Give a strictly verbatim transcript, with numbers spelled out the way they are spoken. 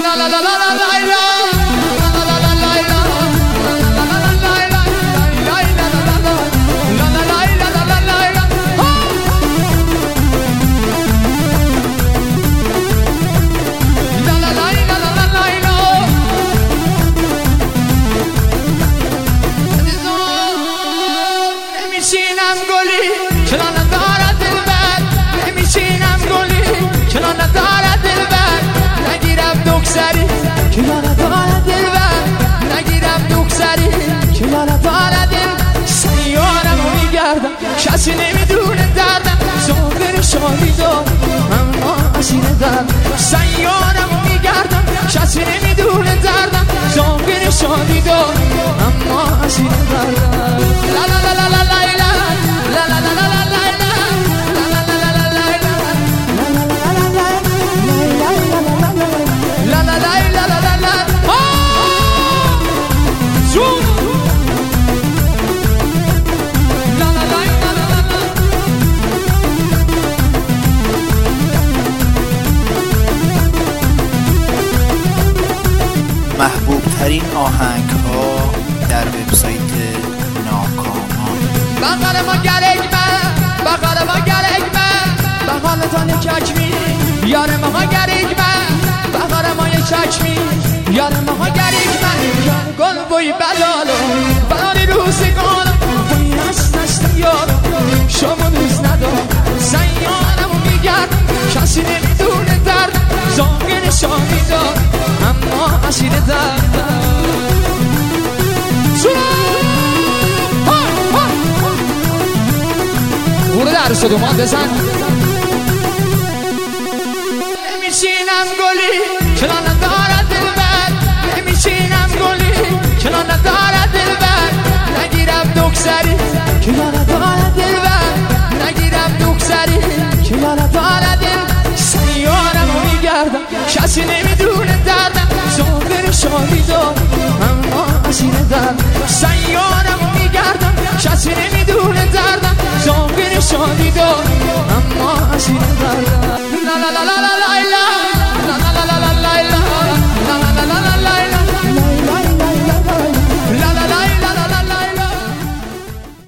لا لا لا لا لا لا کسی نمیدونه دردم زاغر شادی دارم اما اسیر درد سیارم میگردم کسی نمیدونه دردم زاغر شادی دارم اما اسیر دردم لا لا لا لا لا لا لا لا لا لا محبوب ترین آهنگ ها در وبسایت ناکامان. بغل ما گرگ من بغل ما گرگ من بغل تان چکمی یار ما گرگ من بغل ما یه چکمی یار ما گرگ من گل بوی بلالو بلال روزگارم بوی هست هست یارم شما دوست ندارم سیارم میگردم کسی نمیدونه درد زاغر شادی دارم اما اسیر دردم برو در صدومان بزن نمیشینم گلی چنان ندارد دلبر نمیشینم گلی چنان ندارد دلبر نگیرم دکسری که یا ندارد دلبر نگیرم دکسری که یا ندارد دل سیارم رو میگردم کسی نمیدونه دردم زاغر شادی دارم اما اسیر دردم سیارم رو میگردم کسی نمیدونه دردم زاغر شادی دارم اما اسیر دردم